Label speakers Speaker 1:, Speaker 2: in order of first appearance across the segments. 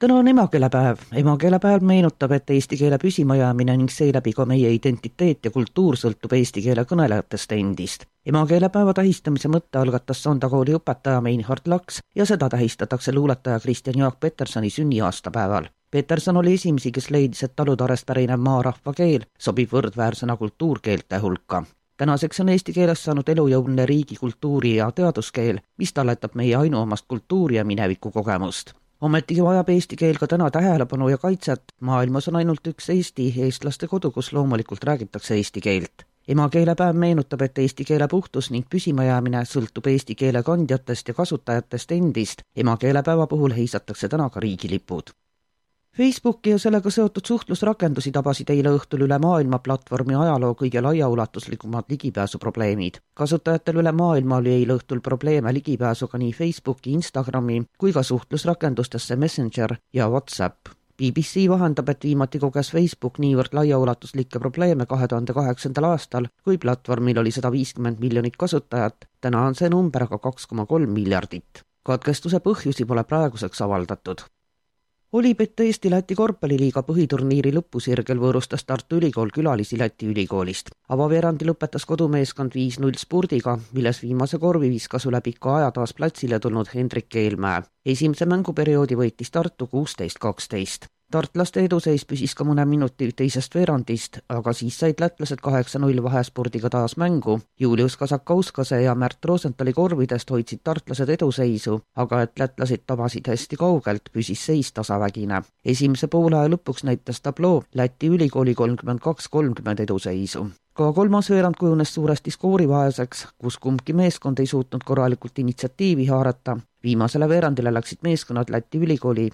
Speaker 1: Täna on emakeelepäev. Emakeelepäev meenutab, et eesti keele püsimajäämine ning seeläbi ka meie identiteet ja kultuur sõltub eesti keele kõnelejatest endist. Emakeelepäeva tähistamise mõtte algatas Sonda kooli õpetaja Meinhard Laks ja seda tähistatakse luuletaja Kristjan Jaak Petersoni sünniaastapäeval. Peterson oli esimesi, kes leidis, et talutarest pärinev maarahva keel sobib võrdväärsena kultuurkeelte hulka. Tänaseks on eesti keeles saanud elujõuline riigi kultuuri- ja teaduskeel, mis talletab meie ainuomast kultuuri ja mineviku kogemust. Ometigi vajab eesti keel ka täna tähelepanu ja kaitset. Maailmas on ainult üks Eesti, eestlaste kodu, kus loomulikult räägitakse eesti keelt. Emakeelepäev meenutab, et eesti keele puhtus ning püsimajäämine sõltub eesti keele kandjatest ja kasutajatest endist. Emakeelepäeva puhul heisatakse täna ka riigilipud. Facebooki ja sellega seotud suhtlusrakendusi tabasid eile õhtul üle maailma platvormi ajaloo kõige laiaulatuslikumad ligipääsuprobleemid. Kasutajatel üle maailma oli eile õhtul probleeme ligipääsuga nii Facebooki, Instagrami kui ka suhtlusrakendustesse Messenger ja WhatsApp. BBC vahendab, et viimati koges Facebook niivõrd laiaulatuslikke probleeme 2008. aastal, kui platvormil oli 150 miljonit kasutajat. Täna on see number aga 2,3 miljardit. Katkestuse põhjusi pole praeguseks avaldatud. Olipet Eesti-Läti korvpalliliiga põhiturniiri lõpusirgel võõrustas Tartu Ülikool külalisi Läti ülikoolist. Avaveerandi lõpetas kodumeeskond 5-0 spurdiga, milles viimase korvi viskas üle pika aja taas platsile tulnud Hendrik Keelmäe. Esimese mänguperioodi võitis Tartu 16-12. Tartlaste eduseis püsis ka mõne minuti teisest veerandist, aga siis said lätlased 8-0 vahespurdiga taas mängu. Julius Kasakauskase ja Märt Rosenthali korvidest hoidsid tartlased eduseisu, aga et lätlased tabasid hästi kaugelt, püsis seis tasavägine. Esimese poolaja lõpuks näitas tabloo Läti ülikooli 32-30 eduseisu. Ka kolmas veerand kujunes suuresti skoorivaeseks, kus kumbki meeskond ei suutnud korralikult initsiatiivi haarata. Viimasele veerandile läksid meeskonnad Läti ülikooli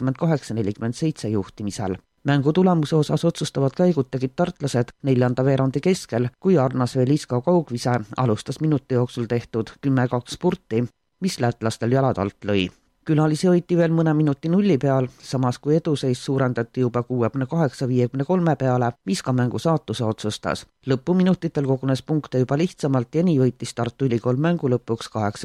Speaker 1: 48-47 juhtimisel. Mängu tulemuse osas otsustavad käigud tegid tartlased 4. veerandi keskel, kui Arnas Veliska kaugvise alustas minuti jooksul tehtud 10-2 spurti, mis lätlastel jalad alt lõi. Külalisi hoiti veel mõne minuti nulli peal, samas kui eduseis suurendati juba 68-53 peale, mis ka mängu saatuse otsustas. Lõpuminutitel kogunes punkte juba lihtsamalt ja nii võitis Tartu Ülikool mängu lõpuks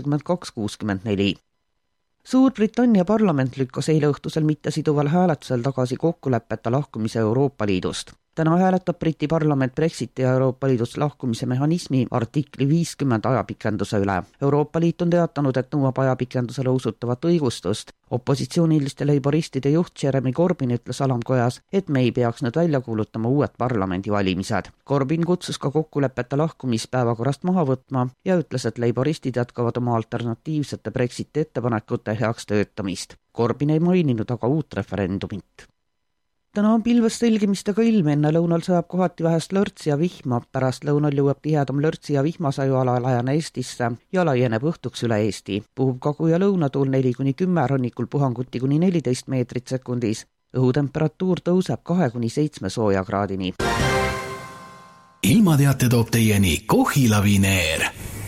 Speaker 1: 82-64. Suurbritannia parlament lükkas eile õhtusel mittesiduval hääletusel tagasi kokkuleppeta lahkumise Euroopa Liidust. Täna hääletab Briti parlament Brexiti ja Euroopa Liidust lahkumise mehhanismi artikli 50 ajapikenduse üle. Euroopa Liit on teatanud, et nõuab ajapikendusele usutavat õigustust. Opositsiooniliste leiboristide juht Jeremy Corbyn ütles alamkojas, et me ei peaks nüüd välja kuulutama uued parlamendivalimised. Corbyn kutsus ka kokkuleppeta lahkumist päevakorrast maha võtma ja ütles, et leiboristid jätkavad oma alternatiivsete Brexiti ettepanekute heaks töötamist. Corbyn ei maininud aga uut referendumit. Täna on pilves selgimistega ilm, enne lõunal sajab kohati vähest lörtsi ja vihma, pärast lõunal jõuab tihedam lörtsi ja vihmasaju alajana Eestisse ja laieneb õhtuks üle Eesti. Puhub kagu- ja lõunatuul 4-10, rannikul puhanguti kuni 14 meetrit sekundis. Õhutemperatuur tõuseb 2-7 soojakraadini.
Speaker 2: Ilmateate toob teieni Kohila Vineer.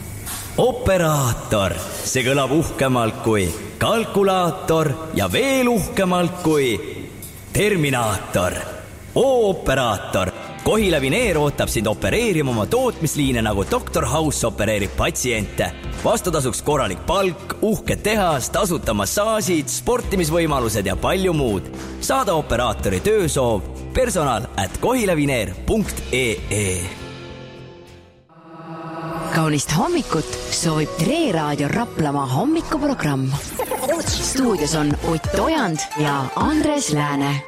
Speaker 3: Operaator, see kõlab uhkemalt kui kalkulaator ja veel uhkemalt kui Terminaator. Operaator. Kohila Vineer ootab sind opereerima oma tootmisliine, nagu Dr. House opereerib patsiente. Vastutasuks korralik palk, uhke tehas, tasuta massaasid, sportimisvõimalused ja palju muud. Saada operaatori töösoov personal@kohilavineer.ee.
Speaker 4: Kaunist hommikut soovib Tre Raadio Raplamaa hommikuprogramm. Stuudios on Ott Ojand ja Andres Lääne.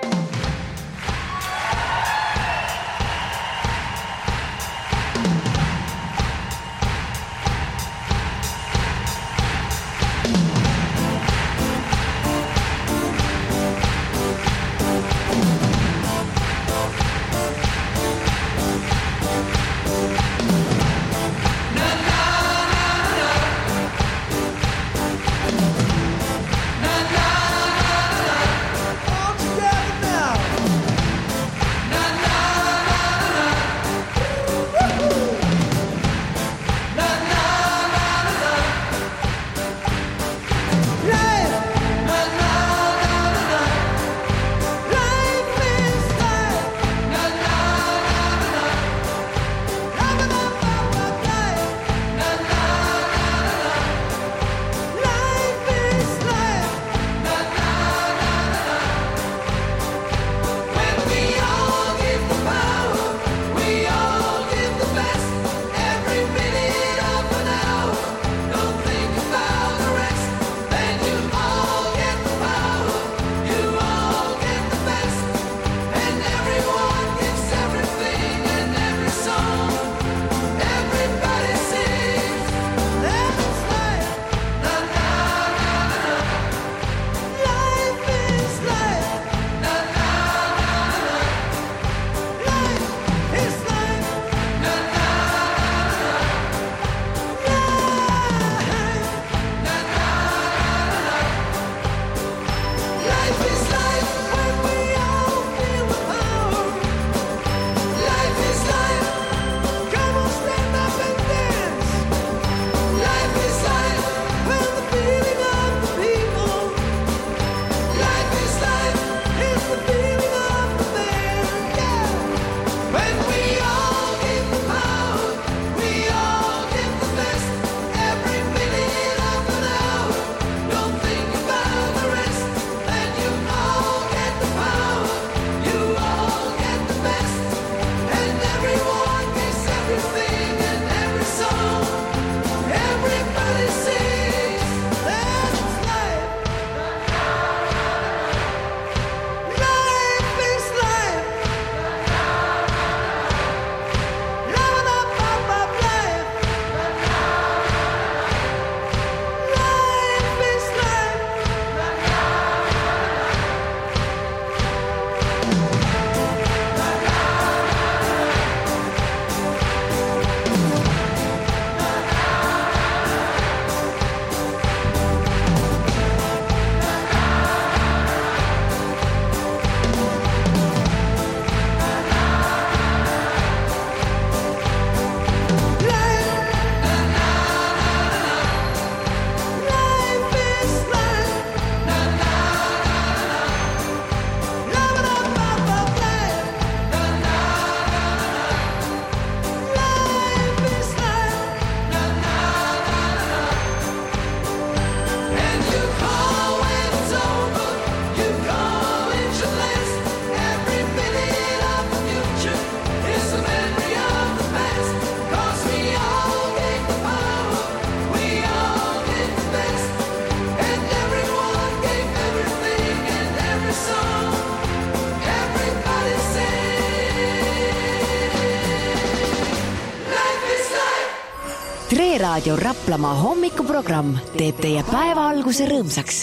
Speaker 4: Tre Raadio Raplamaa hommikuprogramm teeb teie päeva alguse rõõmsaks.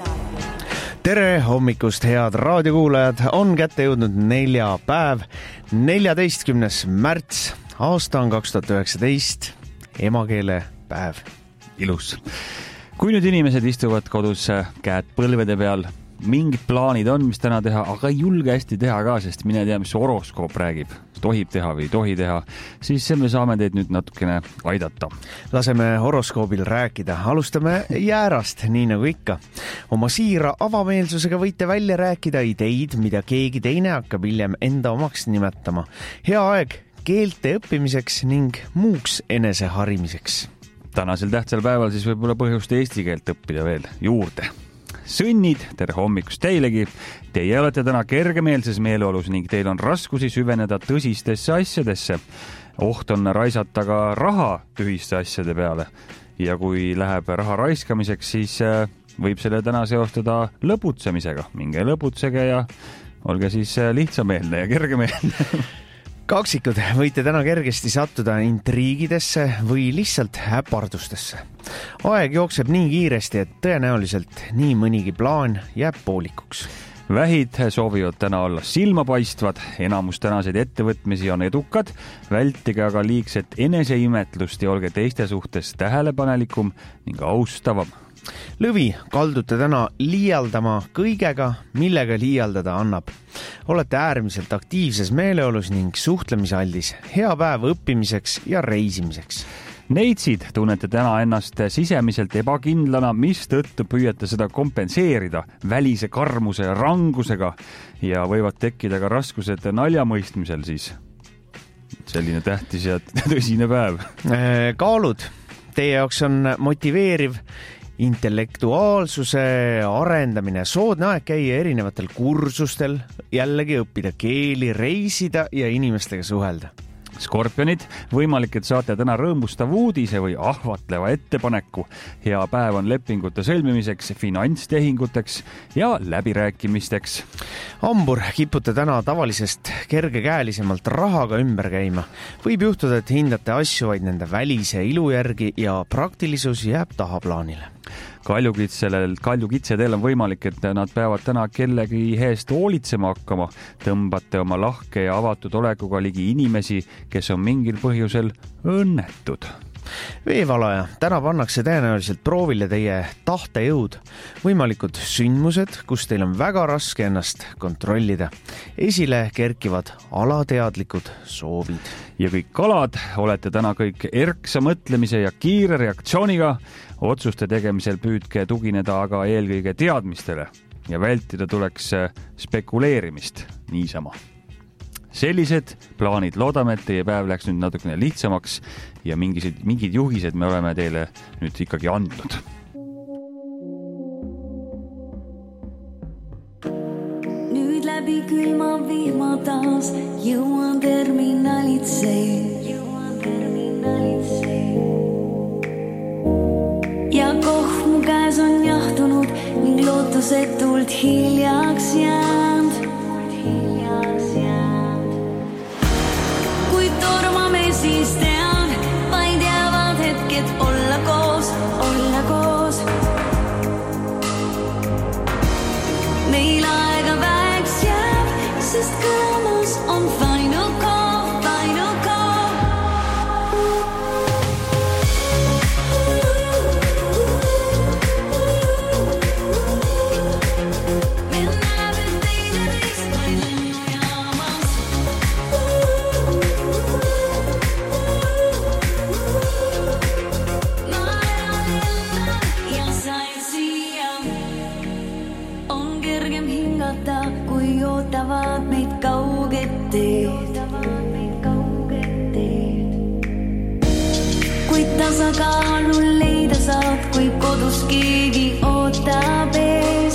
Speaker 5: Tere hommikust, head raadiokuulajad, on kätte jõudnud neljapäev, 14. märts, aasta on 2019, emakeelepäev, ilus.
Speaker 6: Kui nüüd inimesed istuvad kodus käed põlvede peal, mingid plaanid on, mis täna teha, aga ei julge hästi teha ka, sest mine tea, mis horoskoop räägib, tohib teha või ei tohi teha, siis me saame teid nüüd natukene aidata.
Speaker 5: Laseme horoskoobil rääkida. Alustame jäärast, nii nagu ikka. Oma siira avameelsusega võite välja rääkida ideid, mida keegi teine hakkab hiljem enda omaks nimetama. Hea aeg keelte õppimiseks ning muuks eneseharimiseks.
Speaker 6: Tänasel tähtsal päeval siis võib-olla põhjust eesti keelt õppida veel juurde. Sõnnid, tere hommikust teilegi. Teie olete täna kergemeelses meeleolus ning teil on raskusi süveneda tõsistesse asjadesse. Oht on raisata ka raha tühiste asjade peale. Ja kui läheb raha raiskamiseks, siis võib selle täna seostada lõbutsemisega. Minge lõbutsege ja olge siis lihtsameelne ja kergemeelne.
Speaker 5: Kaksikud võite täna kergesti sattuda intriigidesse või lihtsalt häpardustesse. Aeg jookseb nii kiiresti, et tõenäoliselt nii mõnigi plaan jääb poolikuks.
Speaker 6: Vähid soovivad täna olla silmapaistvad, enamus tänaseid ettevõtmisi on edukad, vältige aga liigset eneseimetlust ja olge teiste suhtes tähelepanelikum ning austavam.
Speaker 5: Lõvi, kaldute täna liialdama kõigega, millega liialdada annab. Olete äärmiselt aktiivses meeleolus ning suhtlemisaldis. Hea päev õppimiseks ja reisimiseks.
Speaker 6: Neitsid tunnete täna ennast sisemiselt ebakindlana, mis tõttu püüate seda kompenseerida välise karmuse ja rangusega ja võivad tekkida ka raskused naljamõistmisel siis. Selline tähtis ja tõsine päev.
Speaker 5: Kaalud, teie jaoks on motiveeriv intellektuaalsuse arendamine, soodne aeg käia erinevatel kursustel, jällegi õppida keeli, reisida ja inimestega suhelda.
Speaker 6: Skorpionid, võimalik, et saate täna rõõmustav uudise või ahvatleva ettepaneku. Hea päev on lepingute sõlmimiseks, finantstehinguteks ja läbirääkimisteks.
Speaker 5: Hambur, kipute täna tavalisest kergekäelisemalt rahaga ümber käima. Võib juhtuda, et hindate asju vaid nende välise ilu järgi ja praktilisus jääb tahaplaanile. Kaljukitsedel on võimalik, et nad peavad täna kellegi heest hoolitsema hakkama. Tõmbate oma lahke ja avatud olekuga ligi inimesi, kes on mingil põhjusel õnnetud. Veevalaja, täna pannakse tõenäoliselt proovile teie tahtejõud. Võimalikud sündmused, kus teil on väga raske ennast kontrollida. Esile kerkivad alateadlikud soovid.
Speaker 6: Ja kõik kalad, olete täna kõik erksa mõtlemise ja kiire reaktsiooniga. Otsuste tegemisel püüdke tugineda aga eelkõige teadmistele ja vältida tuleks spekuleerimist niisama. Sellised plaanid, loodame, et teie päev läks nüüd natukene lihtsamaks ja mingid juhised me oleme teile nüüd ikkagi andnud.
Speaker 7: Nüüd läbi külma vihma taas jõuan terminalitse. Ja koht mu käes on jahtunud ning lootusetult hiljaks jäänd. Kui tormame siis tean, vaid jäävad hetked olla koos, olla koos. Meil aega väeks jääb, sest kõlamas on final call, final call. Kui ootavad meid kauged teed. Kui tasakaalu leida saad, kui kodus keegi ootab ees.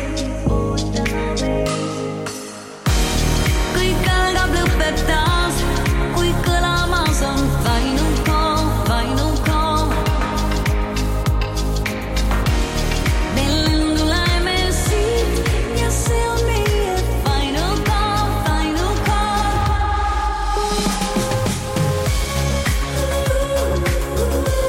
Speaker 7: Kõik algab lõpeb taas, kui kõlamas on final call, final call. Me lendu läheme siit ja see on meie final call, final call.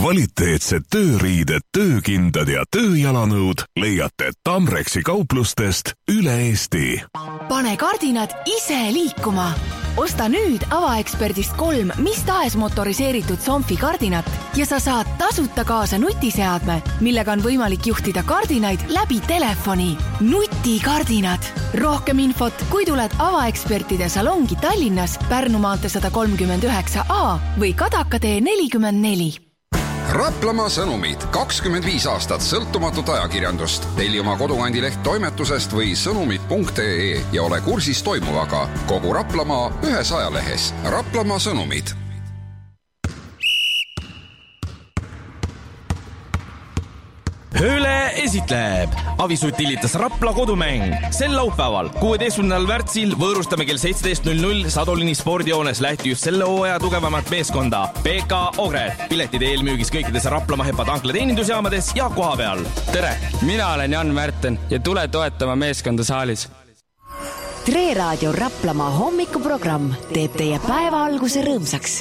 Speaker 2: Kvaliteetsed tööriided, töökindad ja tööjalanõud leiate Tamrexi kauplustest üle Eesti.
Speaker 8: Pane kardinad ise liikuma. Osta nüüd avaeksperdist 3 mis tahes motoriseeritud Somfi kardinat ja sa saad tasuta kaasa nutiseadme, millega on võimalik juhtida kardinaid läbi telefoni. Nutikardinad. Rohkem infot, kui tuled avaekspertide salongi Tallinnas, Pärnu maantee 139A või Kadaka tee 44.
Speaker 9: Raplamaa sõnumid. 25 aastat sõltumatut ajakirjandust. Telli oma kodukandileht toimetusest või sõnumid.ee ja ole kursis toimuvaga. Kogu Raplamaa ühes ajalehes. Raplamaa sõnumid.
Speaker 10: Hööle esitleb Avisut tillitas Rapla kodumäng. Sel laupäeval, 16. märtsil võõrustame kell 17.00 Sadolini spordijoones lähti just selle hooaja tugevamat meeskonda PK Ogred. Piletid eelmüügis kõikides Raplamaa Hepa tankla teenindusjaamades ja koha peal.
Speaker 11: Tere, mina olen Jan Märten ja tule toetama meeskonda saalis.
Speaker 4: Tre Raadio Raplamaa hommikuprogramm teeb teie päeva alguse rõõmsaks.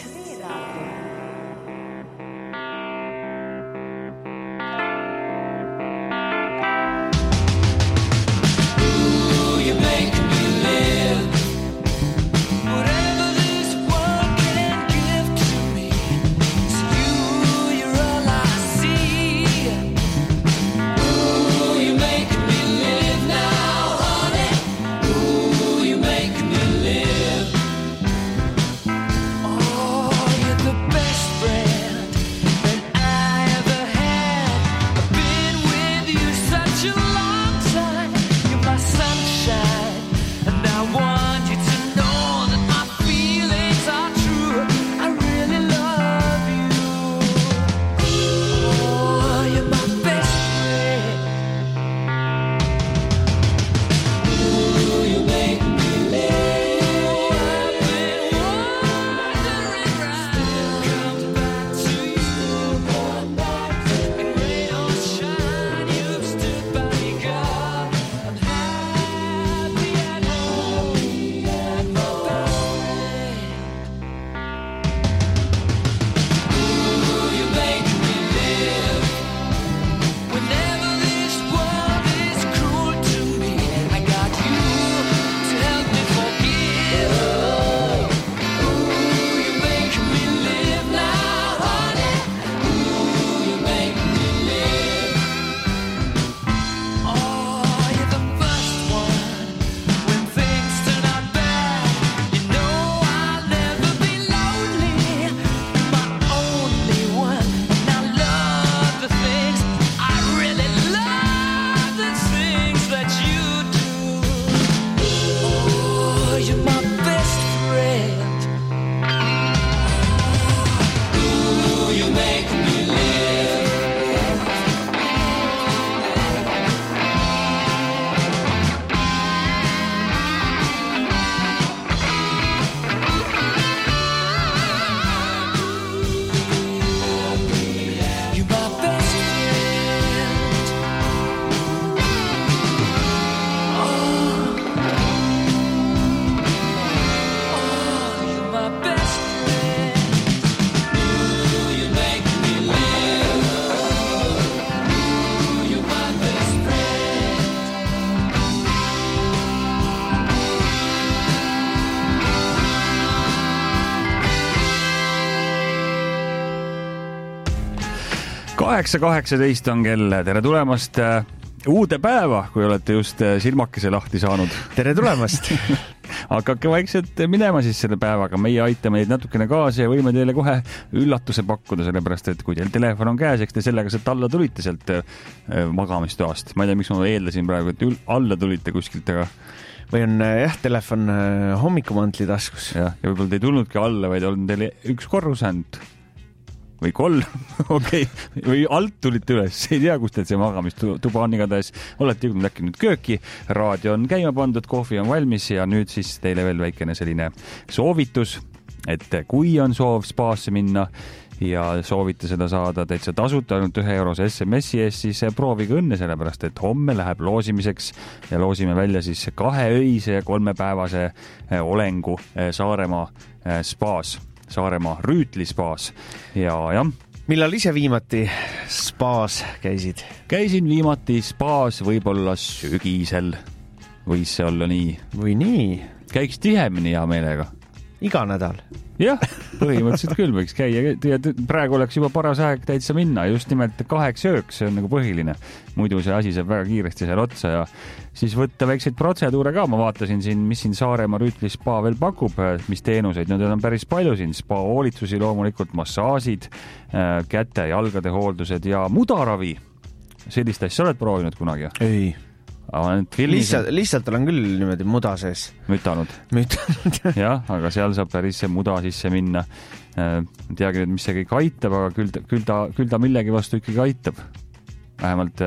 Speaker 5: Kaheksa 18 on kell. Tere tulemast uude päeva, kui olete just silmakese lahti saanud.
Speaker 6: Tere tulemast!
Speaker 5: Hakake vaikselt minema siis selle päevaga. Meie aitame teid natukene kaasa ja võime teile kohe üllatuse pakkuda, sellepärast et kui teil telefon on käes, eks te sellega sealt alla tulite sealt magamistoast. Ma ei tea, miks ma eeldasin praegu, et alla tulite kuskilt, aga
Speaker 6: või on telefon hommikumantli taskus.
Speaker 5: Ja võib-olla te ei tulnudki alla, vaid on teil üks korrus ainult. Või 3, okei. Või alt tulite üles, ei tea, kus teil see magamistuba on igatahes. Olete jõudnud äkki nüüd kööki, raadio on käima pandud, kohvi on valmis ja nüüd siis teile veel väikene selline soovitus, et kui on soov spaasse minna ja soovite seda saada täitsa tasuta ainult 1 eurose SMS-i eest, siis proovige õnne, sellepärast et homme läheb loosimiseks ja loosime välja siis 2 öise ja 3 päevase olengu Saaremaa spaas. Saaremaa Rüütli spaas ja
Speaker 6: Millal ise viimati spaas käisid?
Speaker 5: Käisin viimati spaas võib-olla sügisel. Võis see olla nii?
Speaker 6: Või nii?
Speaker 5: Käiks tihemini hea meelega.
Speaker 6: Iga nädal?
Speaker 5: Jah, põhimõtteliselt küll võiks käia. Praegu oleks juba paras aeg täitsa minna. Just nimelt 8 ööks, see on nagu põhiline. Muidu see asi saab väga kiiresti seal otsa ja siis võtta väikseid protseduure ka. Ma vaatasin siin, mis siin Saaremaa Rüütli spa veel pakub, mis teenuseid. Need on päris palju siin. Spa hoolitsusi loomulikult, massaasid, käte, jalgade hooldused ja mudaravi. Sellist asja oled proovinud kunagi?
Speaker 6: Ei. Lihtsalt olen küll niimoodi muda sees.
Speaker 5: Mütanud. Jah, aga seal saab päris see muda sisse minna. Teagi nüüd, mis see kõik aitab, aga küll ta millegi vastu ikkagi aitab. Vähemalt,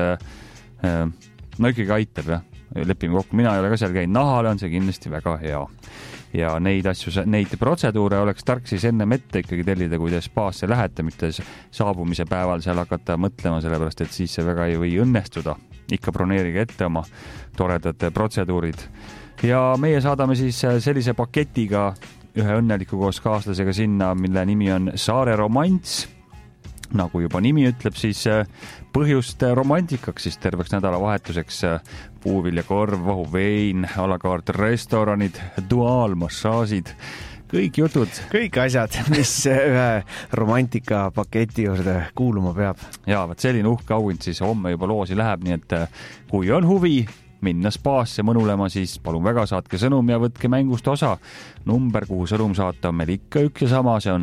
Speaker 5: no ikkagi aitab, jah. Lepime kokku. Mina ei ole ka seal käinud. Nahale on see kindlasti väga hea. Ja neid protseduure oleks tark siis ennem ette ikkagi tellida, kui te spaasse lähete, mitte saabumise päeval seal hakata mõtlema, sellepärast, et siis see väga ei või õnnestuda. Ikka broneerige ette oma toredate protseduurid. Ja meie saadame siis sellise paketiga ühe õnneliku koos kaaslasega sinna, mille nimi on Saare Romants. Nagu juba nimi ütleb, siis põhjust romantikaks siis terveks nädalavahetuseks puuviljakorv, vahuvein, alakaart restoranid, duaalmassaažid, kõik jutud.
Speaker 6: Kõik asjad, mis ühe romantika paketi juurde kuuluma peab.
Speaker 5: Ja, võt selline uhke auhind siis homme juba loosi läheb, nii et kui on huvi minna spaasse mõnulema, siis palun väga saatke sõnum ja võtke mängust osa. Number, kuhu sõnum saata on meil ikka üks ja sama, see on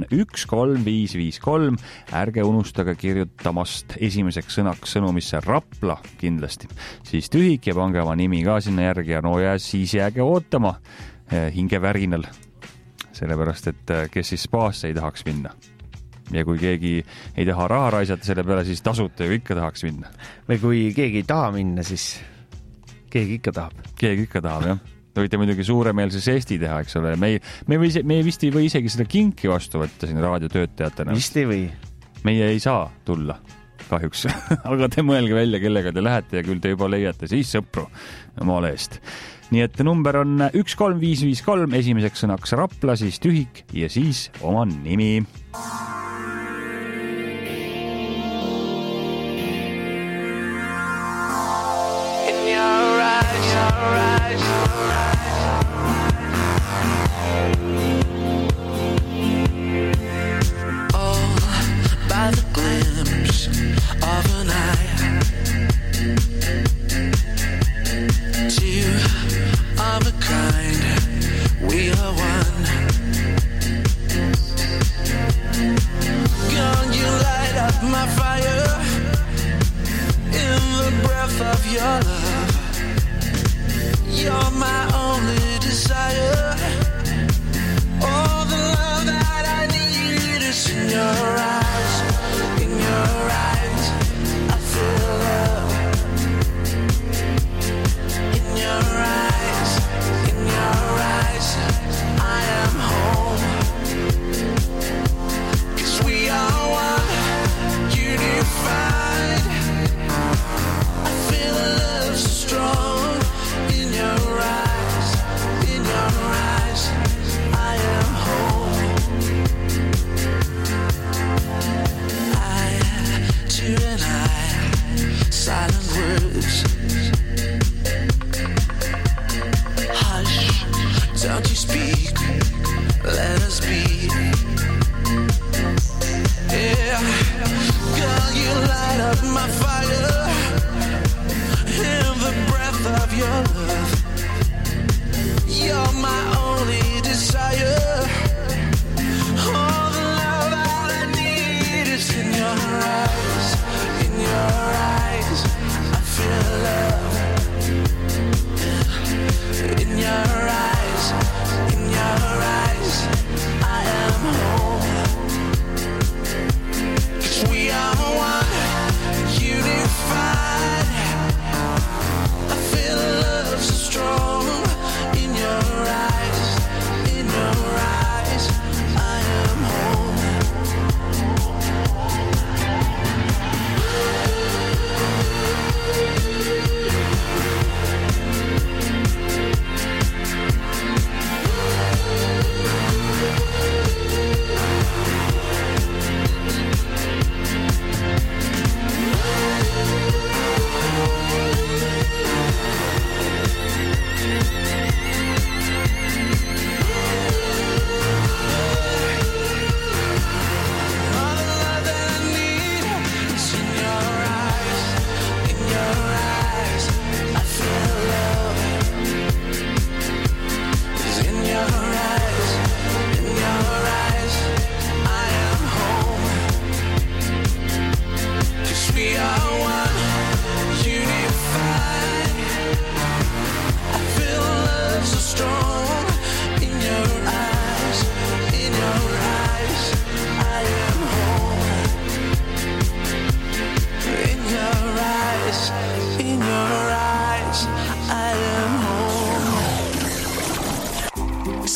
Speaker 5: 13553. Ärge unustage kirjutamast esimeseks sõnaks sõnumisse Rapla kindlasti. Siis tühik ja pange oma nimi ka sinna järgi ja no ja siis jääge ootama hingevärinal. Sellepärast, et kes siis spaasse ei tahaks minna. Ja kui keegi ei taha raha raisata selle peale, siis tasuta ju ikka tahaks minna.
Speaker 6: Või kui keegi ei taha minna, siis keegi ikka tahab.
Speaker 5: Keegi ikka tahab, jah. Te võite muidugi suuremeelse žesti teha, eks ole. Me vist ei või isegi seda kinki vastu võtta siin raadiotöötajatena.
Speaker 6: Vist ei või.
Speaker 5: Meie ei saa tulla, kahjuks. Aga te mõelge välja, kellega te lähete ja küll te juba leiate siis sõpru maale eest. Nii et number on 13553, esimeseks sõnaks Rapla, siis tühik ja siis oma nimi.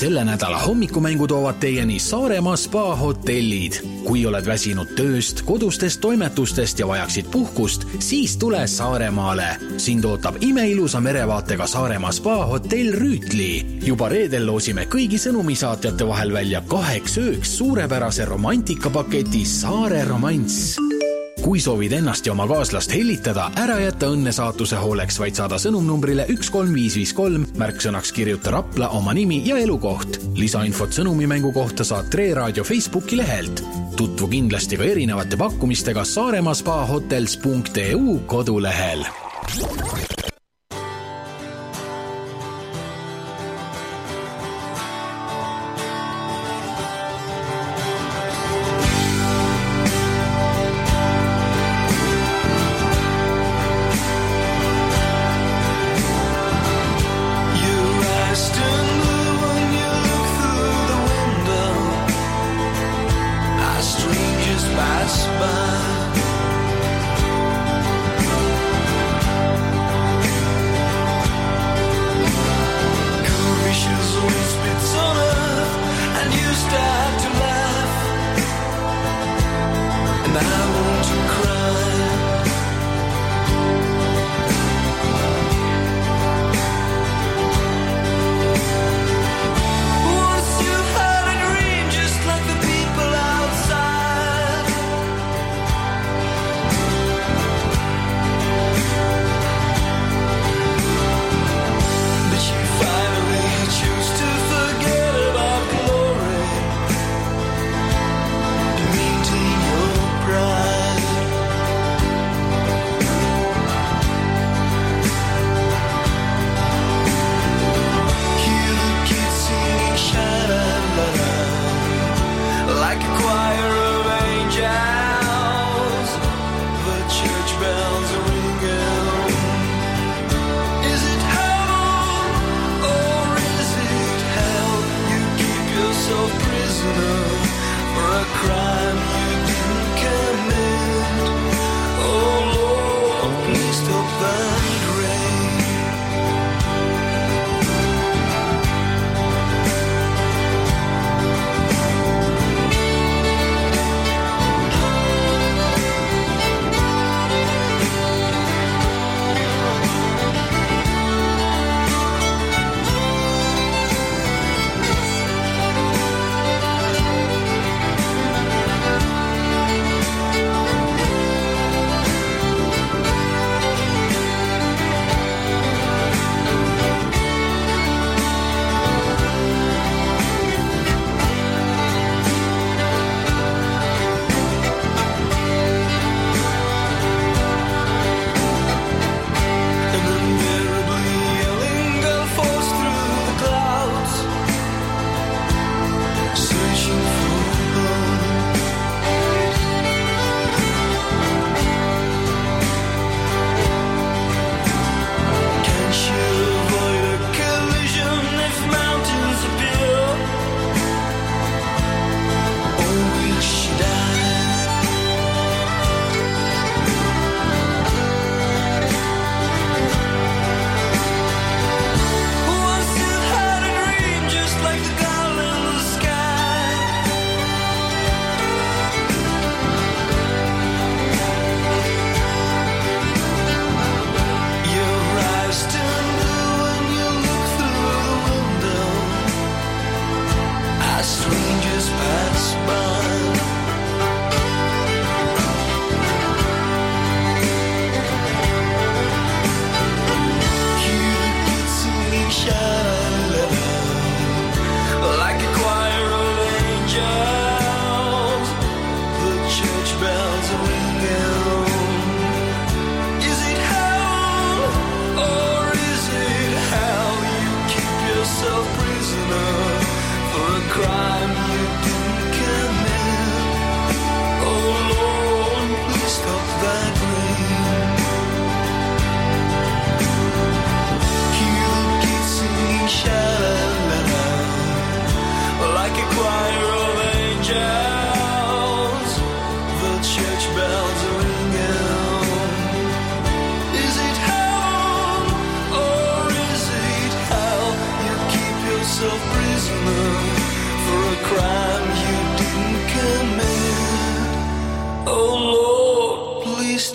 Speaker 12: Selle nädala hommikumängu toovad teieni Saaremaa spa hotellid. Kui oled väsinud tööst, kodustest toimetustest ja vajaksid puhkust, siis tule Saaremaale. Sind ootab imeilusa merevaatega Saaremaa spa hotell Rüütli. Juba reedel loosime kõigi sõnumisaatjate vahel välja 8 ööks suurepärase romantikapaketi Saare romanss. Kui soovid ennast ja oma kaaslast hellitada, ära jätta õnnesaatuse hooleks, vaid saada sõnumnumbrile 13553, märksõnaks kirjuta Rapla oma nimi ja elukoht. Lisainfot sõnumimängu kohta saad Tre Raadio Facebooki lehelt. Tutvu kindlasti ka erinevate pakkumistega saaremaspahotels.eu kodulehel.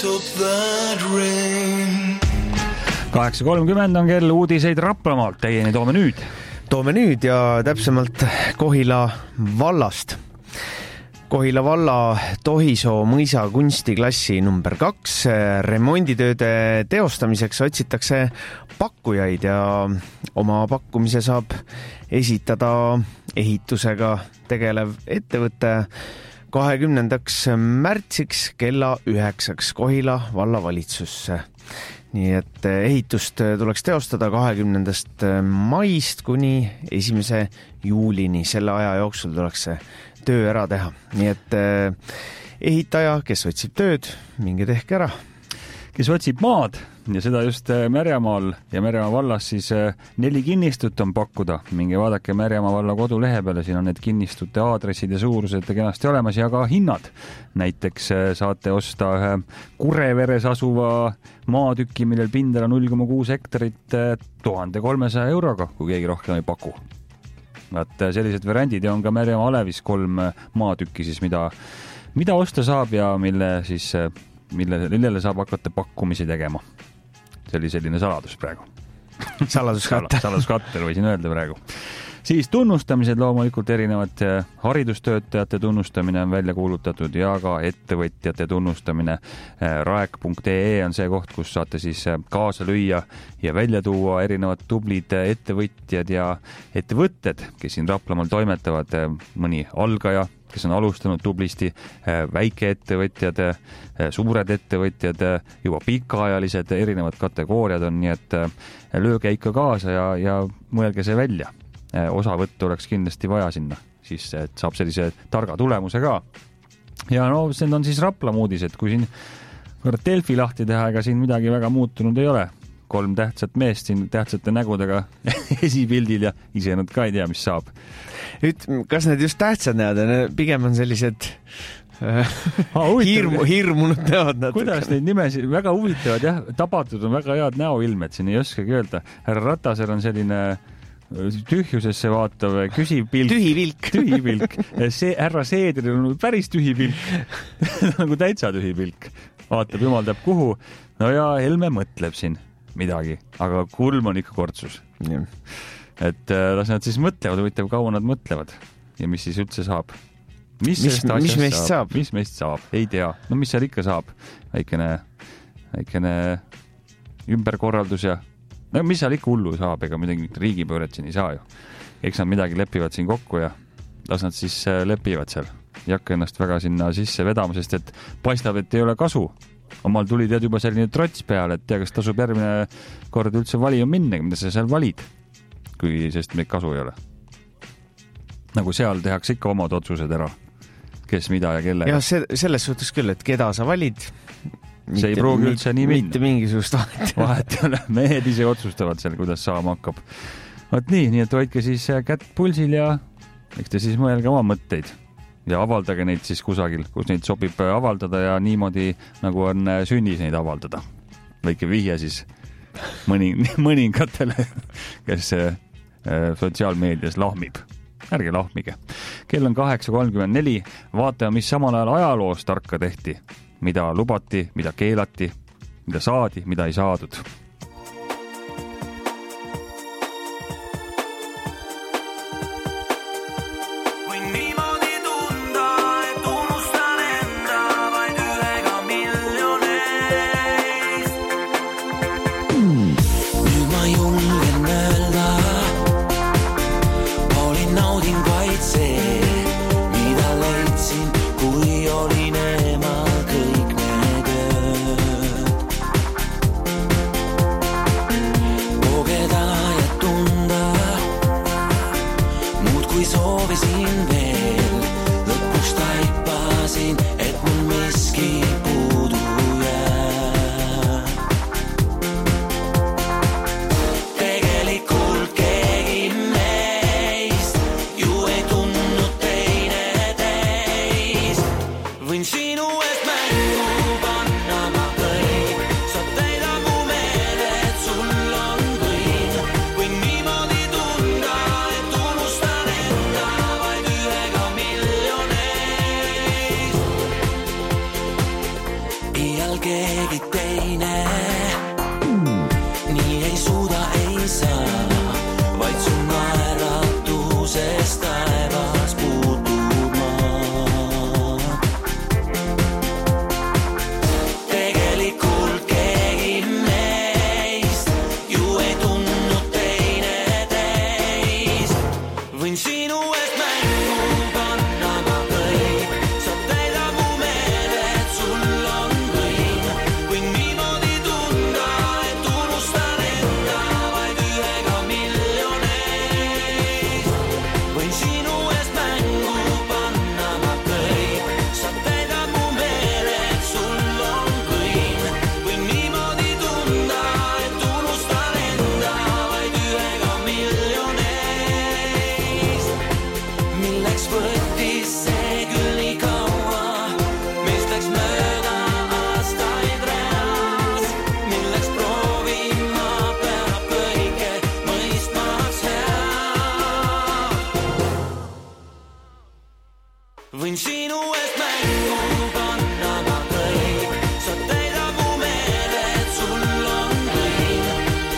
Speaker 6: 8:30 on kell, uudiseid Raplamaalt teieni toome nüüd
Speaker 13: ja täpsemalt Kohila vallast. Kohila valla Tohisoo mõisa kunstiklassi number 2 remonditööde teostamiseks otsitakse pakkujaid ja oma pakkumise saab esitada ehitusega tegelev ettevõte 20. märtsiks kella 9 Kohila vallavalitsusse. Nii et ehitust tuleks teostada 20. maist kuni 1. juulini. Selle aja jooksul tuleks see töö ära teha. Nii et ehitaja, kes otsib tööd, minge tehke ära.
Speaker 6: Kes otsib maad ja seda just Märjamaal ja Märjamaa vallas, siis 4 kinnistut on pakkuda. Minge vaadake Märjamaa valla kodulehe peale, siin on need kinnistute aadressid ja suurused kenasti olemas ja ka hinnad. Näiteks saate osta ühe Kureveres asuva maatüki, millel pindala 0,6 hektarit 1300 euroga, kui keegi rohkem ei paku. Sellised variandid ja on ka Märjamaa Alevis 3 maatükki, siis mida osta saab ja millele saab hakata pakkumisi tegema. See oli selline saladus praegu. Saladuskatter võisin öelda praegu. Siis tunnustamised loomulikult erinevad haridustöötajate tunnustamine on välja kuulutatud ja ka ettevõtjate tunnustamine. Raek.ee on see koht, kus saate siis kaasa lüüa ja välja tuua erinevad tublid ettevõtjad ja ettevõtted, kes siin Raplamaal toimetavad. Mõni algaja, kes on alustanud tublisti, väikeettevõtjad, suured ettevõtjad, juba pikaajalised, erinevad kategooriad on, nii et lööge ikka kaasa ja mõelge see välja. Osavõttu oleks kindlasti vaja sinna, siis et saab sellise targa tulemuse ka. Ja no, see on siis Raplamaa uudised, kui siin Delfi lahti teha, ega siin midagi väga muutunud ei ole. 3 tähtsat meest siin tähtsate nägudega esipildil ja ise nad ka ei tea, mis saab.
Speaker 13: Kas need just tähtsad näod? Pigem on sellised hirmunud näod natuke.
Speaker 6: Kuidas neid nimesid? Väga huvitavad, jah. Tabatud on väga head näoilmed, siin ei oskagi öelda. Härra Ratasel on selline tühjusesse vaatav küsiv pilk.
Speaker 13: Tühi pilk.
Speaker 6: See härra Seedril on päris tühi pilk. Nagu täitsa tühi pilk. Vaatab, jumal teab kuhu. No ja Helme mõtleb siin midagi, aga kulm on ikka kortsus. Et las nad siis mõtlevad, huvitav kaua nad mõtlevad ja mis siis üldse saab. Mis meist saab? Ei tea. No mis seal ikka saab? Väikene ümberkorraldus ja no mis seal ikka hullu saab, ega midagi riigipööret siin ei saa ju. Eks nad midagi lepivad siin kokku ja las nad siis lepivad seal. Jakka ennast väga sinna sisse vedama, sest et paistab, et ei ole kasu. Omal tuli tead juba selline trots peale, et tea, kas tasub järgmine kord üldse valima minna, mida sa seal valid, sest meid kasu ei ole. Nagu seal tehakse ikka omad otsused ära, kes mida ja kelle.
Speaker 13: Ja selles suhtes küll, et keda sa valid,
Speaker 6: see ei pruugi üldse nii minna.
Speaker 13: Mitte mingisugust
Speaker 6: vahet ei ole. Mehed ise otsustavad seal, kuidas saama hakkab. Vaat nii, et hoidke siis kätt pulsil ja eks te siis mõelge oma mõtteid ja avaldage neid siis kusagil, kus neid sobib avaldada ja niimoodi, nagu on sünnis neid avaldada. Väike vihje siis mõningatele, kes sotsiaalmeedias lahmib. Ärge lahmige. Kell on 8:34. Vaatame, mis samal ajal ajaloos tarka tehti. Mida lubati, mida keelati, mida saadi, mida ei saadud.
Speaker 14: keegi teine. Nii ei suuda, ei saa, vaid su naeratusest taevas puutub maa. Tegelikult keegi meist ju ei tundnud teine teist. Võin sinu eest mängu panna ma kõik, sa täida mu meeled, sul on võim. Võin niimoodi tunda, et unustan enda vaid ühega miljoneid. Võin sinu eest mängu panna ma kõik, sa täida mu meeled, sul on võim. Võin niimoodi tunda, et unustan enda vaid ühega miljoneist. Milleks võttis see küll nii kaua, meist läks mööda aastaid reas. Milleks proovin ma peab kõike mõistmaks head. Võin sinu eest mängu panna ma kõik, sa täida mu meeled, sul on võim.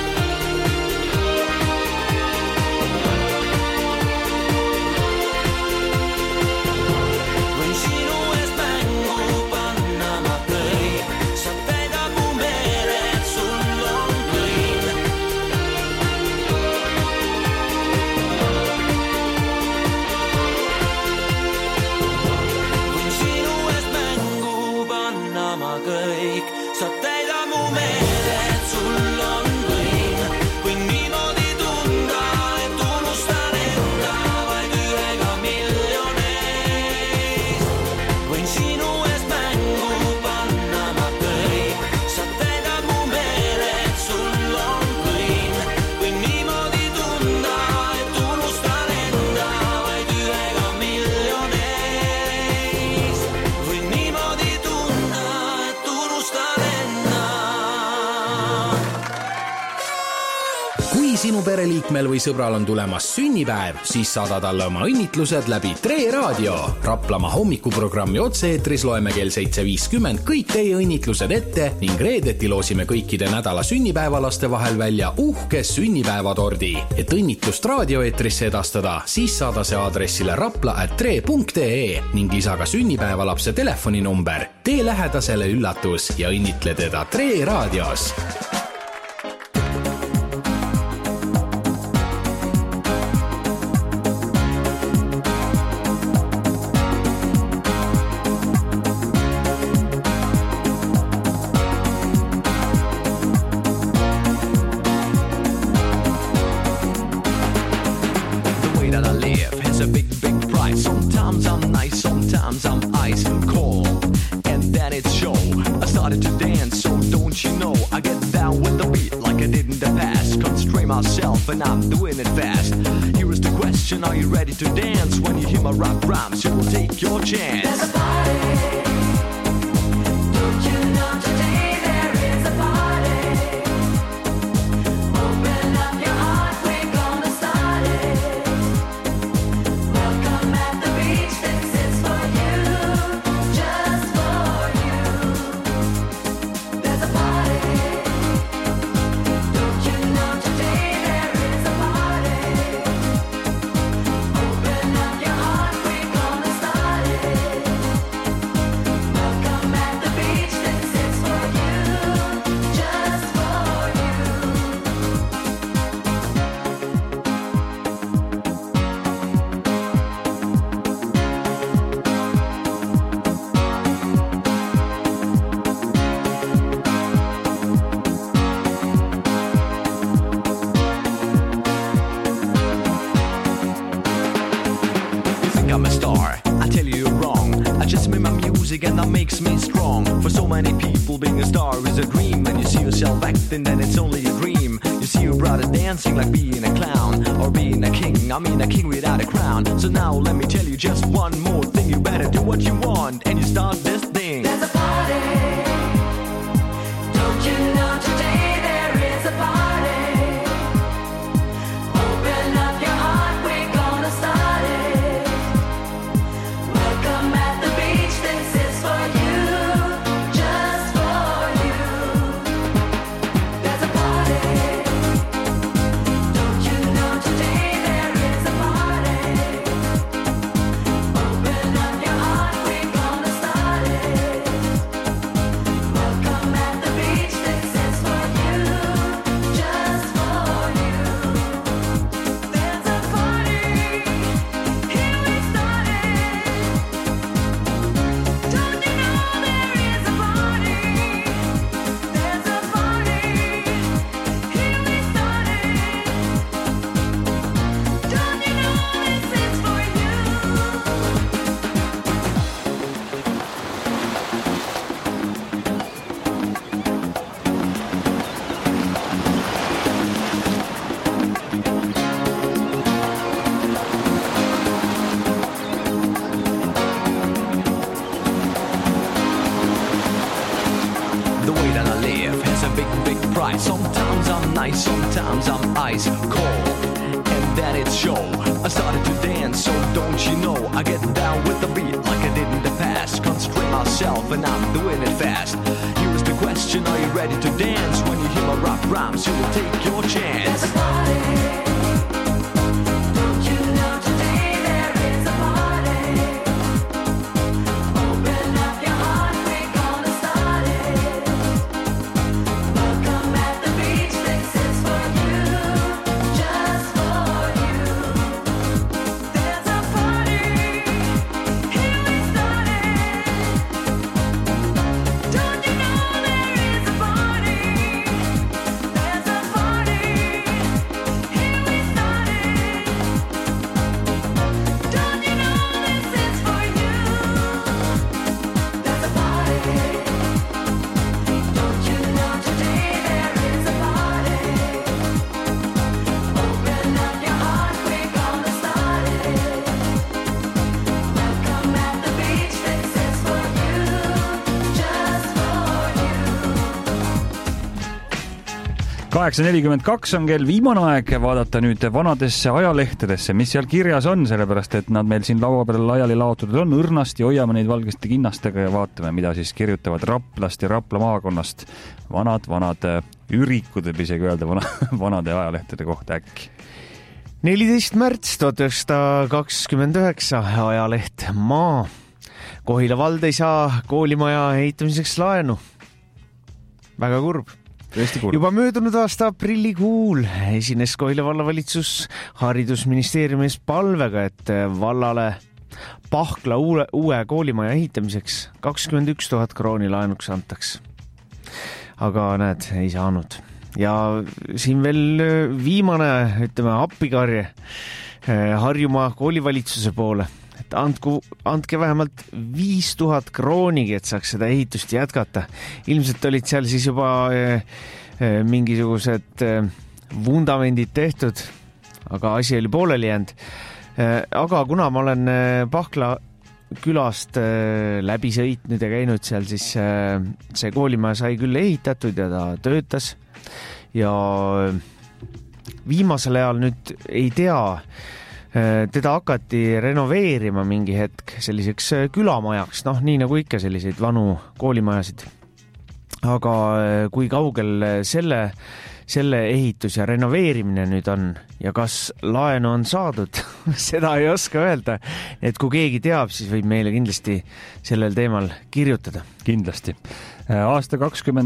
Speaker 14: Võin sinu eest mängu panna ma kõik, sa täida mu meeled, sul on võim. Võin sinu eest mängu panna ma kõik, sa täida mu meeled, sul on võim. Võin niimoodi tunda, et unustan enda vaid ühega miljoneid. Võin sinu eest mängu panna ma kõik, sa täida mu meeled, sul on võim. Võin niimoodi tunda, et unustan enda vaid ühega miljoneid. Võin niimoodi tunda, et unustan enda.
Speaker 12: Kui sinu pereliikmel või sõbral on tulemas sünnipäev, siis saada talle oma õnnitlused läbi Tre Raadio. Raplamaa hommikuprogrammi otse-eetris loeme kell 7.50 kõik teie õnnitlused ette ning reedeti loosime kõikide nädala sünnipäevalaste vahel välja uhke sünnipäevatordi. Et õnnitlust raadioeetrisse edastada, siis saada see aadressile rapla@tre.ee ning lisa ka sünnipäevalapse telefoninumber. Tee lähedasele üllatus ja õnnitle teda Tre Raadios.
Speaker 14: The way that I live has a big price. Sometimes I'm nice, sometimes I'm ice cold, and then it show. I started to dance, so don't you know, I get down with the beat like I did in the past. Constrain myself and I'm doing it fast. Here is the question, are you ready to dance? When you hear my rap rhymes, you will take your chance. There's a party, don't you know today there is a party. Open up your heart, we're gonna start it. Welcome at the beach, this is for you, just for you. There's a party, don't you know today there is a party. Open up your heart, we're gonna start it. Welcome at the beach, this is for you, just for you. You think I'm a star? I tell you you're wrong. I just made my music and that makes me strong. For so many people, being a star is a dream. When you see yourself acting, then it's only a dream. You see your brother dancing like being a clown, or being a king. I mean a king without a crown. So now let me tell you just one more thing. You better do what you want and you start this thing. There's a party. Don't you know today there is a party. Open up your heart, we're gonna start it. Welcome at the beach, this is for you, just for you. I live has a big, big price. Sometimes I'm nice, sometimes I'm ice cold, and then it's show. I started to dance, so don't you know, I get down with the beat like I did in the past. Constrain myself and I'm doing it fast. Here's the question, are you ready to dance? When you hear my rap rhymes, you will take your chance. There's a party.
Speaker 6: Kaheksa 42 on kell, viimane aeg vaadata nüüd vanadesse ajalehtedesse, mis seal kirjas on, sellepärast et nad meil siin laua peal laiali laotud on õrnasti, hoiame neid valgeste kinnastega ja vaatame, mida siis kirjutavad Raplast ja Rapla maakonnast vanad ürikud, võib isegi öelda vanade ajalehtede kohta äkki.
Speaker 13: 14. märts 1929 ajaleht Maa. Kohila vald ei saa koolimaja ehitamiseks laenu. Väga kurb. Juba möödunud aasta aprillikuul esines Kohila vallavalitsus haridusministeeriumis palvega, et vallale Pahkla uue koolimaja ehitamiseks 21 000 krooni laenuks antaks. Aga näed, ei saanud. Ja siin veel viimane, ütleme, appikarje Harjumaa koolivalitsuse poole, et andke vähemalt 5000 kroonigi, et saaks seda ehitust jätkata. Ilmselt olid seal siis juba mingisugused vundamendid tehtud, aga asi oli pooleli jäänud. Aga kuna ma olen Pahkla külast läbi sõitnud ja käinud seal, siis see koolimaja sai küll ehitatud ja ta töötas. Ja viimasel ajal nüüd ei tea, teda hakati renoveerima mingi hetk selliseks külamajaks, noh nii nagu ikka selliseid vanu koolimajasid. Aga kui kaugel selle ehitus ja renoveerimine nüüd on ja kas laenu on saadud, seda ei oska öelda. Et kui keegi teab, siis võib meile kindlasti sellel teemal kirjutada.
Speaker 6: Kindlasti. Aasta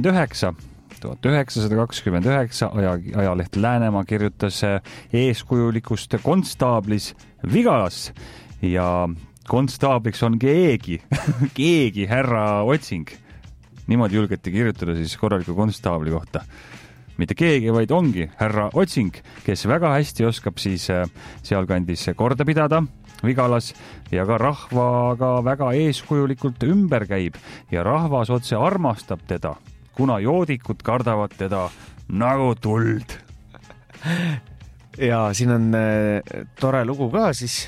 Speaker 6: 1929 ajaleht Läänemaa kirjutas eeskujulikust konstaablis Vigalas ja konstaabliks on keegi härra Otsing. Niimoodi julgeti kirjutada siis korraliku konstaabli kohta. Mitte keegi, vaid ongi härra Otsing, kes väga hästi oskab siis sealkandis korda pidada Vigalas ja ka rahvaga väga eeskujulikult ümber käib ja rahvas otse armastab teda, kuna joodikud kardavad teda nagu tuld.
Speaker 13: Ja siin on tore lugu ka siis,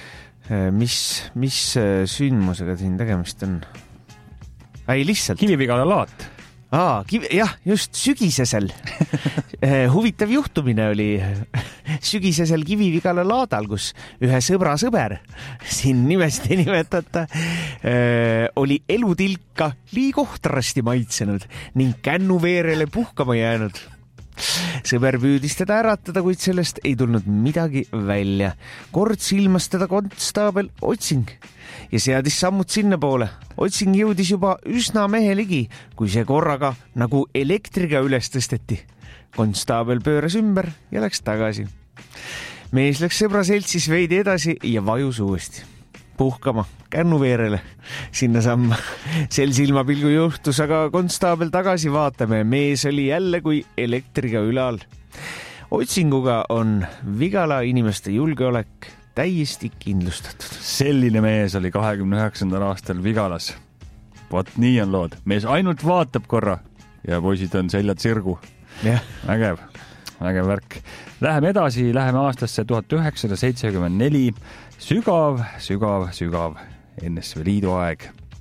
Speaker 13: mis sündmusega siin tegemist on. Ei, lihtsalt.
Speaker 6: Kivivigala laat.
Speaker 13: Jah, just sügisesel. Huvitav juhtumine oli sügisesel Kivivigala laadal, kus ühe sõbra sõber, siin nimest ei nimetata, oli elutilka liikohtrasti maitsenud ning kännuveerele puhkama jäänud. Sõber püüdis teda äratada, kuid sellest ei tulnud midagi välja. Kord silmas teda konstaabel Otsing ja seadis sammud sinna poole. Otsing jõudis juba üsna mehe ligi, kui see korraga nagu elektriga üles tõsteti. Konstaabel pööras ümber ja läks tagasi. Mees läks sõbra seltsis veidi edasi ja vajus uuesti puhkama kännuveerele sinna samma. Sel silmapilgu juhtus aga konstaabel tagasi vaatame. Mees oli jälle kui elektriga ülal. Otsinguga on Vigala inimeste julgeolek täiesti kindlustatud.
Speaker 6: Selline mees oli 29. aastal Vigalas. Vot nii on lood. Mees ainult vaatab korra ja poisid on seljad sirgu. Vägev värk. Läheme edasi, läheme aastasse 1974. Sügav NSV Liidu aeg.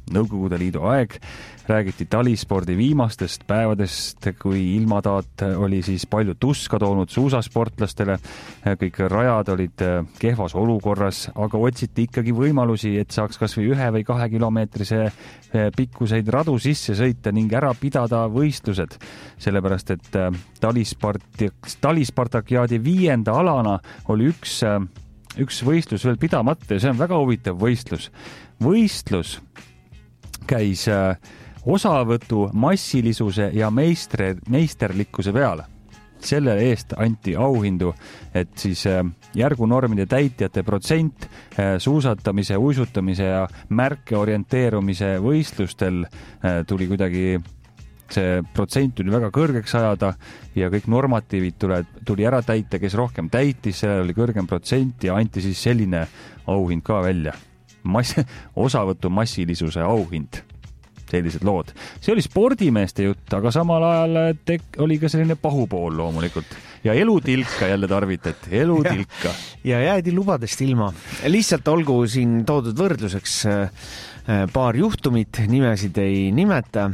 Speaker 6: Nõukogude Liidu aeg, räägiti talispordi viimastest päevadest, kui ilmataat oli siis palju tuska toonud suusasportlastele, kõik rajad olid kehvas olukorras, aga otsiti ikkagi võimalusi, et saaks kas või 1 või 2 kilomeetrise pikkuseid radu sisse sõita ning ära pidada võistlused, sellepärast et talispartakiaadi 5. alana oli üks võistlus veel pidamata ja see on väga huvitav võistlus. Võistlus käis osavõtu massilisuse ja meisterlikkuse peale. Selle eest anti auhindu, et siis järgunormide täitjate protsent suusatamise, uisutamise ja märke orienteerumise võistlustel tuli kuidagi, see protsent tuli väga kõrgeks ajada ja kõik normatiivid tuli ära täita, kes rohkem täitis, sellel oli kõrgem protsent ja anti siis selline auhind ka välja. Osavõtu massilisuse auhind, sellised lood. See oli spordimeeste jutt, aga samal ajal oli ka selline pahupool loomulikult. Ja elutilka jälle tarvitati, elutilka.
Speaker 13: Ja jäädi lubadest ilma. Lihtsalt olgu siin toodud võrdluseks paar juhtumit, nimesid ei nimeta.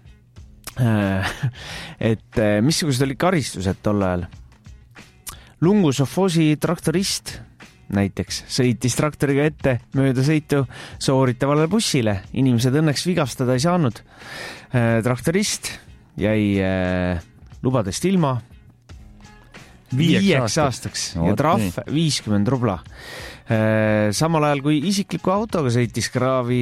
Speaker 13: Et missugused olid karistused tol ajal? Lungu Sofosi traktorist näiteks sõitis traktoriga ette mööda sõitu sooritavale bussile. Inimesed õnneks vigastada ei saanud. Traktorist jäi lubadest ilma 5 aastaks ja trahv 50 rubla. Samal ajal kui isikliku autoga sõitis kraavi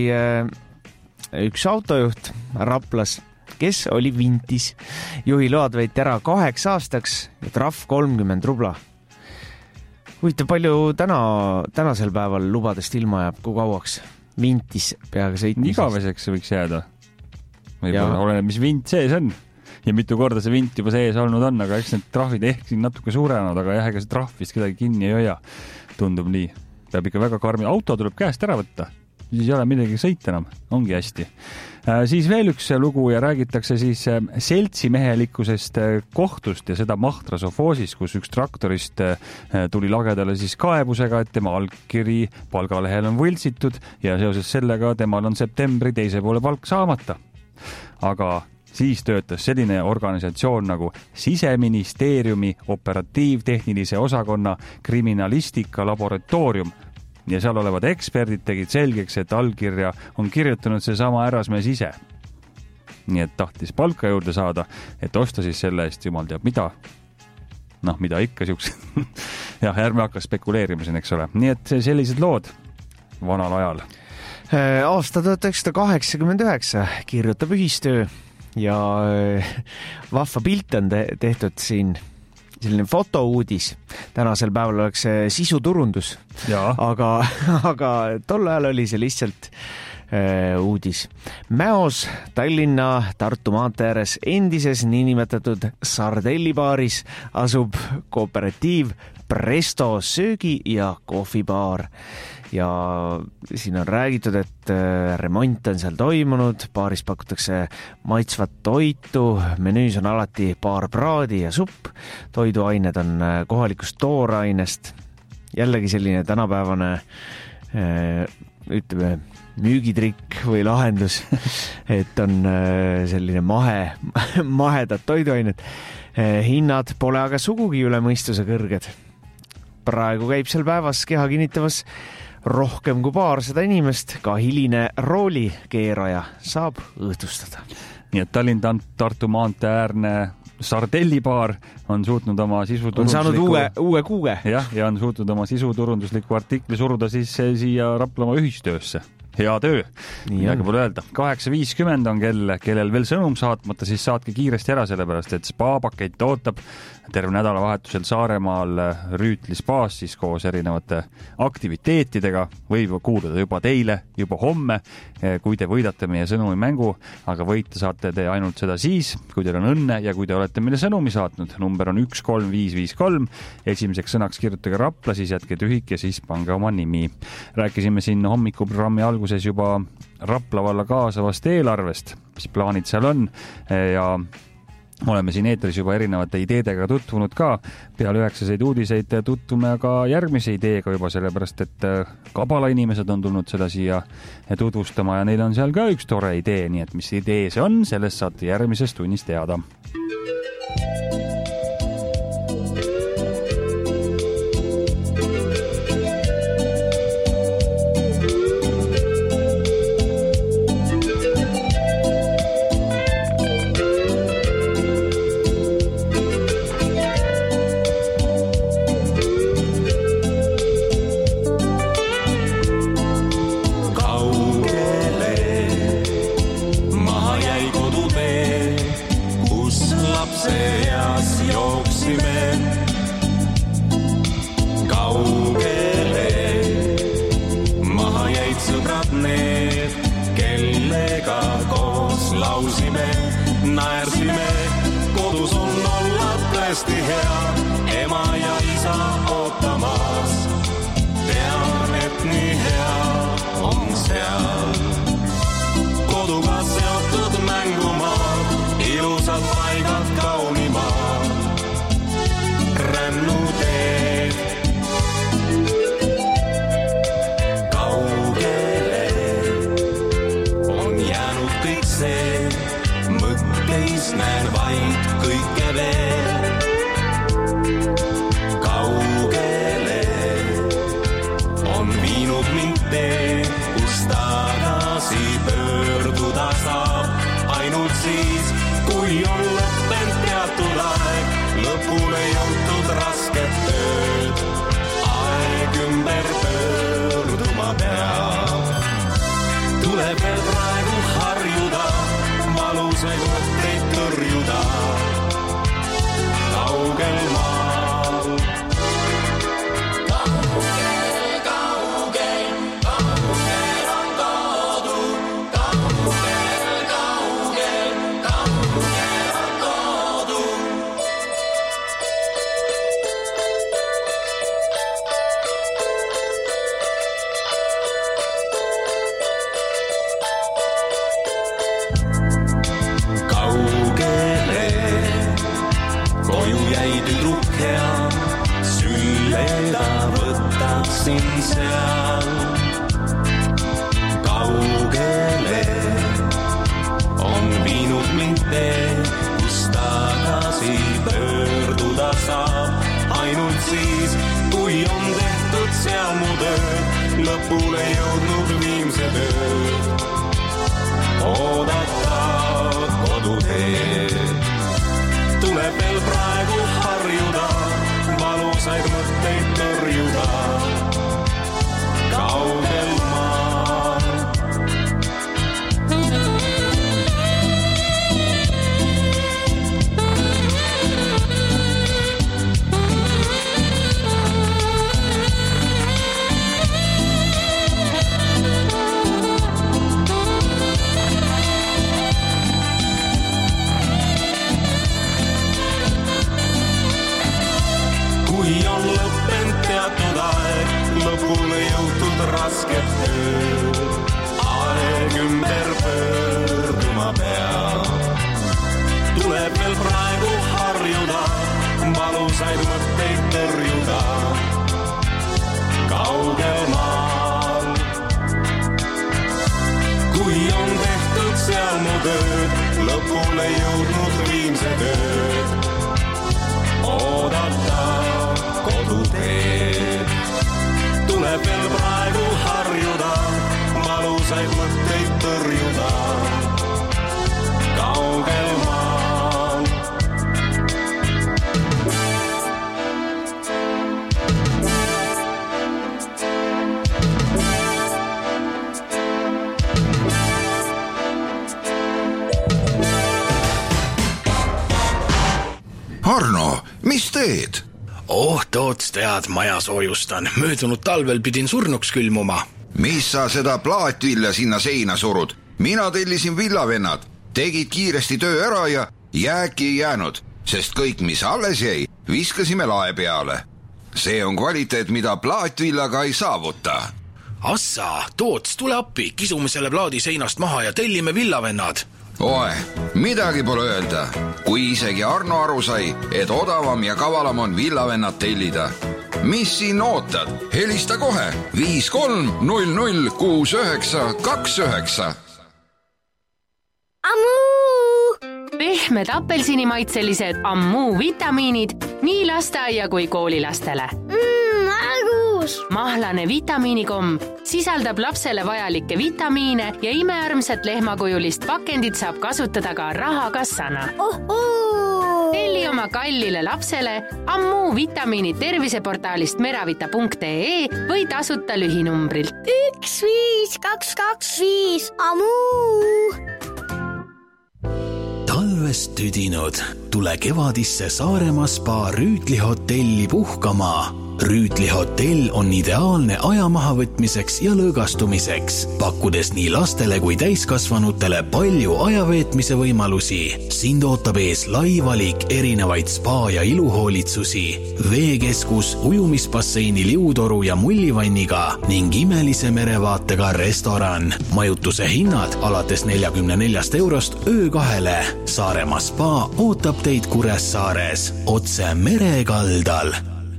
Speaker 13: üks autojuht Raplas, kes oli vintis. Juhiload võeti ära 8 aastaks ja trahv 30 rubla. Huvitav, palju tänasel päeval lubadest ilma jääb, kui kauaks vintis peaga sõitmisest?
Speaker 6: Igaveseks võiks jääda. Võib-olla oleneb, mis vint sees on. Ja mitu korda see vint juba sees olnud on, aga eks need trahvid ehk natuke suurenenud, aga ega see trahv vist kedagi kinni ei hoia. Tundub nii. Peab ikka väga karmi. Auto tuleb käest ära võtta. Siis ei ole midagi sõita enam. Ongi hästi. Siis veel üks lugu ja räägitakse siis seltsimehelikkusest kohtust ja seda Mahtra Sofoosis, kus üks traktorist tuli lagedale siis kaebusega, et tema allkiri palgalehel on võltsitud ja seoses sellega temal on septembri teise poole palk saamata. Aga siis töötas selline organisatsioon nagu Siseministeeriumi operatiivtehnilise osakonna kriminalistika laboratoorium ja seal olevad eksperdid tegid selgeks, et allkirja on kirjutanud see sama härrasmees ise. Nii et tahtis palka juurde saada, et osta siis selle eest jumal teab mida. Noh, mida ikka siuksed. Ja ärme hakka spekuleerima siin, eks ole. Nii et sellised lood vanal ajal.
Speaker 13: Aasta 1989 kirjutab ühistöö ja vahva pilt on tehtud siin. Selline fotouudis. Tänasel päeval oleks see sisuturundus. Aga tol ajal oli see lihtsalt uudis. Mäos Tallinna Tartu maantee ääres endises niinimetatud Sardellibaaris asub kooperatiiv Presto söögi- ja kohvibaar. Ja siin on räägitud, et remont on seal toimunud, baaris pakutakse maitsvat toitu, menüüs on alati paar praadi ja supp, toiduained on kohalikust toorainest. Jällegi selline tänapäevane ütleme, müügitrikk või lahendus, et on selline mahedad toiduained. Hinnad pole aga sugugi üle mõistuse kõrged. Praegu käib seal päevas keha kinnitavas rohkem kui 200 inimest, ka hiline roolikeeraja saab õhtustada.
Speaker 6: Nii et Tallinn-Tartu maantee äärne Sardellibaar on suutnud oma sisuturundusliku...
Speaker 13: On saanud uue kuuge.
Speaker 6: Ja on suutnud oma sisuturundusliku artikli suruda siis siia Raplamaa ühistöösse. Hea töö. Midagi pole öelda. 8.50 on kellel veel sõnum saatmata, siis saatke kiiresti ära sellepärast, et spa-pakett ootab terve nädalavahetusel Saaremaal Rüütli spaas siis koos erinevate aktiviteetidega. Võib kuuluda juba teile, juba homme, kui te võidate meie sõnumi mängu, aga võita saate te ainult seda siis, kui teil on õnne ja kui te olete meile sõnumi saatnud. Number on 13553. Esimeseks sõnaks kirjutage Rapla, siis jätke tühik ja siis pange oma nimi. Rääkisime siin hommikuprogrammi alguses juba Rapla valla kaasavast eelarvest, mis plaanid seal on ja oleme siin eetris juba erinevate ideedega tutvunud ka. Peale 9 uudiseid tutvume aga järgmise ideega juba sellepärast, et Kabala inimesed on tulnud seda siia tutvustama ja neil on seal ka üks tore idee, nii et mis idee see on, sellest saate järgmises tunnis teada.
Speaker 9: Arno, mis teed?
Speaker 12: Toots tead, maja soojustan. Möödunud talvel pidin surnuks külmuma.
Speaker 9: Mis sa seda plaatvilla sinna seina surud? Mina tellisin villavennad. Tegid kiiresti töö ära ja jääki ei jäänud, sest kõik, mis alles jäi, viskasime lae peale. See on kvaliteet, mida plaatvillaga ei saavuta.
Speaker 12: Assa, Toots, tule appi, kisume selle plaadi seinast maha ja tellime villavennad.
Speaker 9: Oe, midagi pole öelda, kui isegi Arno aru sai, et odavam ja kavalam on villavennad tellida. Mis siin ootad? Helista kohe 53 00 69 29.
Speaker 15: Pehmed apelsinimaitselised Ammu vitamiinid nii lasteaia kui koolilastele. Argus! Mahlane vitamiinikomb sisaldab lapsele vajalikke vitamiine ja imearmsat lehmakujulist pakendit saab kasutada ka rahakassana. Telli oma kallile lapsele Ammu vitamiinid terviseportaalist meravita.ee või tasuta lühinumbrilt
Speaker 16: 15225 Ammu!
Speaker 12: Talvest tüdinud, tule kevadisse Saaremaa spa Rüütli hotelli puhkama. Rüütli hotell on ideaalne aja mahavõtmiseks ja lõõgastumiseks, pakkudes nii lastele kui täiskasvanutele palju ajaveetmise võimalusi. Sind ootab ees lai valik erinevaid spa- ja iluhoolitsusi, veekeskus, ujumisbasseini liutoru ja mullivanniga ning imelise merevaatega restoran. Majutuse hinnad alates 44 eurost öö 2. Saaremaa spa ootab teid Kuressaares, otse merekaldal.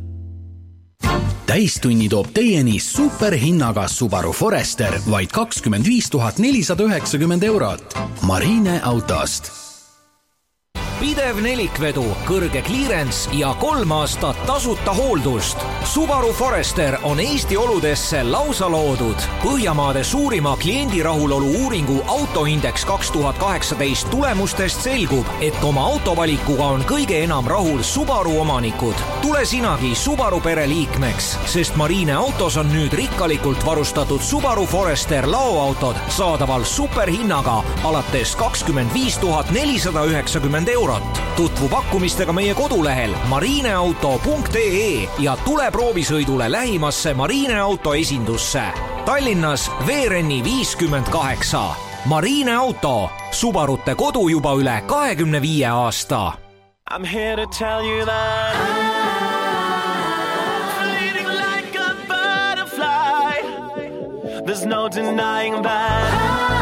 Speaker 12: Täistunni toob teieni superhinnaga Subaru Forester vaid 25 490 eurot. Marine autost.
Speaker 17: Pidev nelikvedu, kõrge clearance ja 3 aastat tasuta hooldust. Subaru Forester on Eesti oludesse lausa loodud. Põhjamaade suurima kliendi rahulolu uuringu Autoindex 2018 tulemustest selgub, et oma autovalikuga on kõige enam rahul Subaru omanikud. Tule sinagi Subaru pere liikmeks, sest Marine autos on nüüd rikkalikult varustatud Subaru Forester laoautod saadaval superhinnaga alates 25 490 eurot. Tutvu pakkumistega meie kodulehel marineauto.ee ja tule proovisõidule lähimasse Marine auto esindusse. Tallinnas Veerenni 58. Marine auto, Subarute kodu juba üle 25 aasta.
Speaker 18: I'm here to tell you that I'm fleeting like a butterfly. There's no denying that